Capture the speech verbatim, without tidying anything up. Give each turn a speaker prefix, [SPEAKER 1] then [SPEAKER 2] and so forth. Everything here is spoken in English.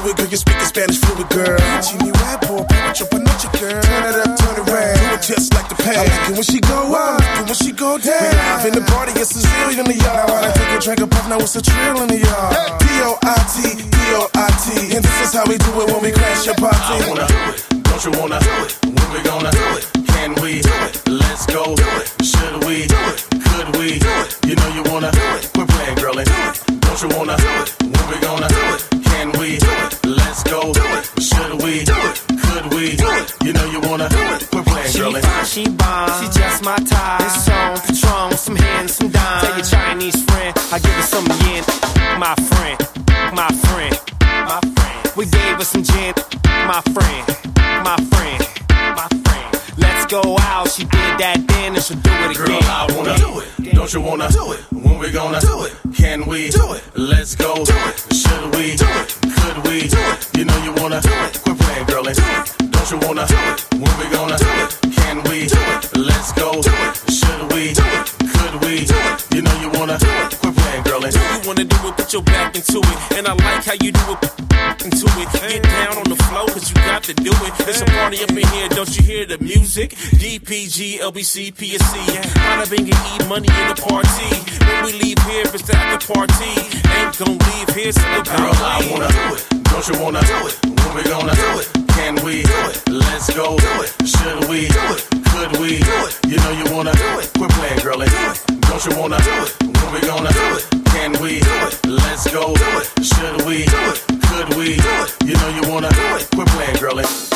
[SPEAKER 1] it, girl, you speaking Spanish fluid, girl. She me rap or put your panocha, girl. Turn it up, turn it round. Do it just like the past. I like it when she go up, I like it when she go down. We live in the party, it's a zillion in the yard. Now I done took a drink of puff, now it's a trill in the yard. P O I T, P O I T, and this is how we do it when we crash your party.
[SPEAKER 2] I wanna do it, don't you wanna do it? When we gonna do it? Can we do it? Let's go. Do it. Should we do it? Could we do it? You know you wanna do it. We're playing, girl, and do it. Don't you wanna do it? When we gonna do it? Can we do it? Let's go. Do it. Should we do it? Could we do it? You know you wanna do it. We're playing, girl, and do it.
[SPEAKER 3] She bomb, she just my type. It's on Patron, some hand, some dime. Tell your Chinese friend, I give her some yen. My friend, my friend, my friend. We gave her some gin. My friend, my friend, my friend. Let's go out. She did that then, and she'll do it again.
[SPEAKER 2] Girl, I wanna do it. Don't you wanna do it? When we gonna do it? Can we do it? Let's go. Do it. Should we do it? Could we do it? You know you wanna do it. Quit playing, girl, and do it. Don't you wanna do it? When we gonna do it? Can we do it? Let's go. Do it. Should we do it? Could we do it? You know you wanna do it. Quit playing, girl, and do it.
[SPEAKER 4] You wanna do it, put your back into it. And I like how you do it, into it. Get down on the floor, cause you got to do it. It's a party up in here, don't you hear the music? D P G, L B C, P S C. Bada bing and eat money in the party. When we leave here, it's the after party. Ain't gon' leave here, so no
[SPEAKER 2] girl, I wanna do it. Don't you wanna do it? When we gonna do it? Can we do it? Let's go. Do it. Should we do it? Could we do it? You know you wanna do it. Quit playing, girl, and do it. Don't you wanna do it? When we gonna do it? Can we do it? Let's go. Do it. Should we do it? Could we do it? You know you wanna do it. Quit playing, girl, and